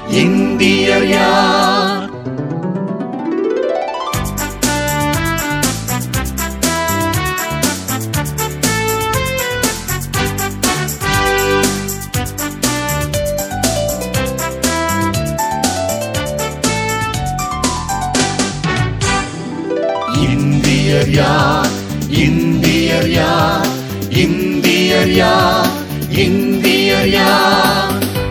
இந்தியர் யார்? இந்தியர் யார்? இந்தியர் யார்? இந்தியர் யார்? இந்தியர் யார்?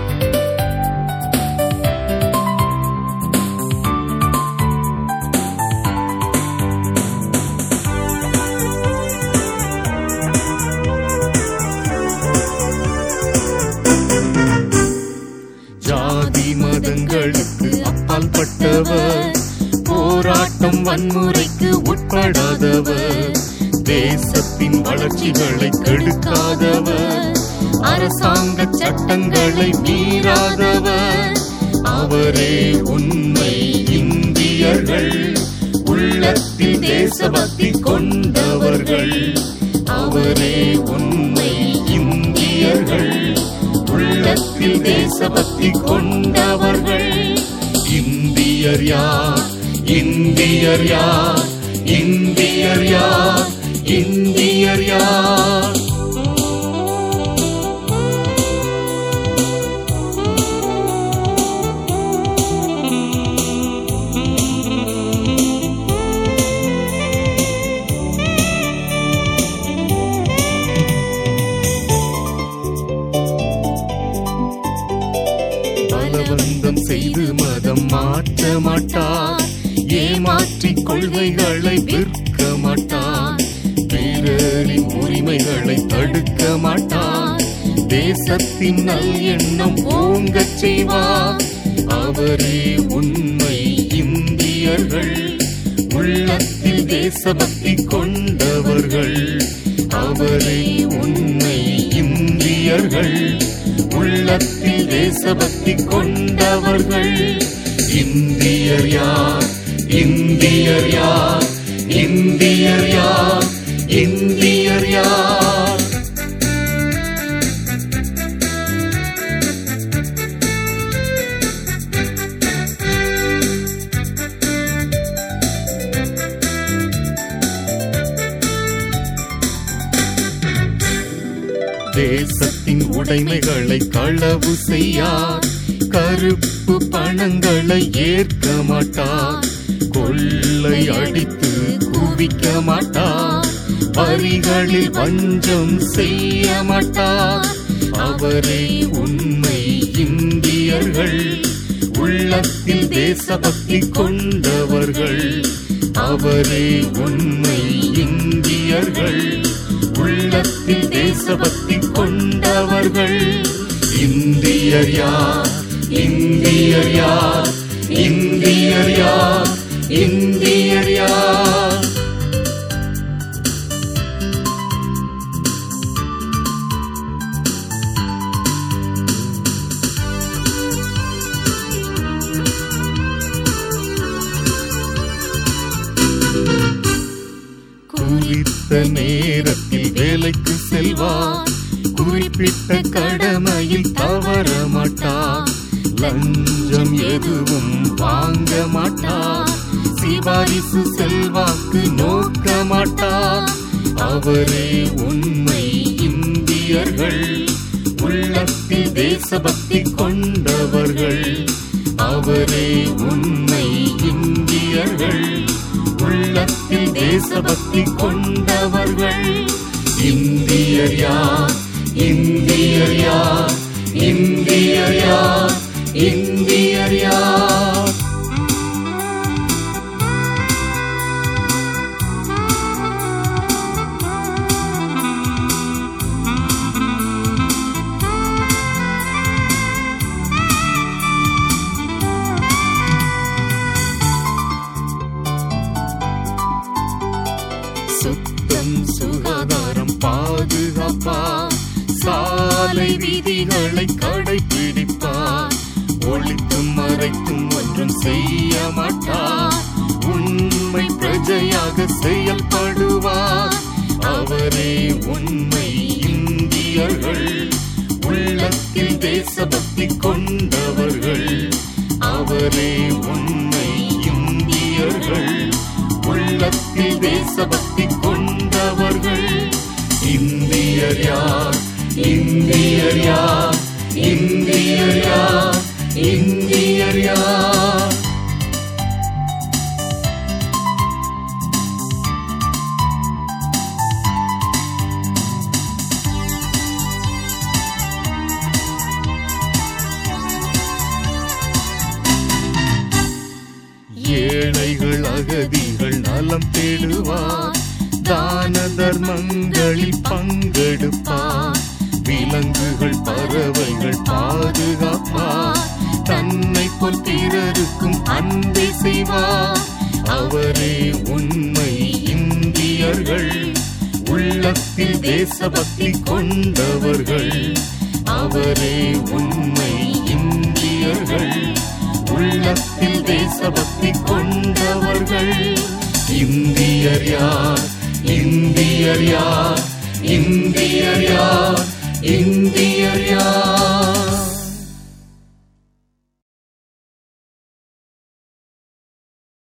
ஜாதி மதங்களுக்கு அப்பால் பட்டவர், போராட்டம் வன்முறைக்கு உட்படாதவர், தேசத்தின் வளர்ச்சிகளை கெடுக்காதவர், அரசாங்க சட்டங்களை மீறாதவர், அவரே உண்மை இந்தியர்கள். உள்ளத்தில் தேசபக்தி கொண்டவர்கள், அவரே உண்மை இந்தியர்கள். உள்ளத்தில் தேசபக்தி கொண்டவர்கள். இந்தியர் யார்? இந்தியர் யார்? இந்தியர் யார்? இந்தியர் யார்? பலவந்தம் செய்து மதம் மாற்ற மாட்டார், ஏமாற்றி கொள்கைகளை விற்க மாட்டார், பிறரின் உரிமைகளை தடுக்க மாட்டார், தேசத்தின் நல் எண்ணம் ஓங்கச் செய்வார், அவரே உண்மை இந்தியர்கள். உள்ளத்தில் தேசபக்தி கொண்டவர்கள், அவரே உண்மை இந்தியர்கள். உள்ளத்தில் தேசபக்தி கொண்டவர்கள். இந்தியர் யார்? இந்தியர் யார்? இந்தியர் யார்? இந்தியர் யார்? தேசத்தின் உடைமைகளை களவு செய்யார், கருப்பு பணங்களை ஏற்க மாட்டார், கொள்ளை அடித்து குவிக்க மாட்டார், வரிகளில் வஞ்சம் செய்ய மாட்டார், அவரே உண்மை இந்தியர்கள். உள்ளத்தில் தேசபக்தி கொண்டவர்கள், அவரே உண்மை இந்தியர்கள். உள்ளத்தில் தேசபக்தி கொண்டவர்கள். இந்தியர் யார்? இந்தியர் யார்? இந்தியர் யார்? இந்தியர் யார்? குறித்த நேரத்தில் வேலைக்கு செல்வார், குறிப்பிட்ட கடமையில் தவற மாட்டார், லஞ்சம் எதுவும் வாங்க மாட்டார், சிபாரிசு செல்வாக்கு நோக்க மாட்டார், அவரே உண்மை இந்தியர்கள். உள்ளத்தில் தேசபக்தி கொண்டவர்கள், அவரே உண்மை இந்தியர்கள். உள்ளத்தில் தேசபக்தி கொண்டவர்கள். இந்தியர் யார்? இந்தியர் யார்? இந்தியர் யார்? இந்தியர் யார்? சுத்தம் சுகாதாரம் பாதுகாப்பார், சாலை விதிகளை கடைபிடிப்பார், ஒளித்தும் மறைத்தும் ஒன்றும் செய்ய மாட்டார், உண்மை பிரஜையாக செயல்படுவார், அவரே உண்மை இந்தியர்கள். உள்ளத்தில் தேசபக்தி கொண்டவர்கள், அவரே உண்மை இந்தியர்கள், உள்ளத்தில் தேசபக்தி கொண்டவர்கள். இந்தியர் யார், இந்தியர் யார், இந்தியர் யார், இந்தியர் யார்? ஏழைகள் அகதிகள் நலம் தேடுவார், தான தர்மங்களில் பங்கெடுப்பார், விலங்குகள் பறவைகள் பாதுகாப்பார், தன்னை போல் பிறருக்கும் அன்பை செய்வார். அவரே உண்மை இந்தியர்கள், உள்ளத்தில் தேசபக்தி கொண்டவர்கள். அவரே உண்மை இந்தியர்கள், உள்ளத்தில் தேசபக்தி கொண்டவர்கள். இந்தியர் யார், இந்தியர் யார், இந்தியர் யார்?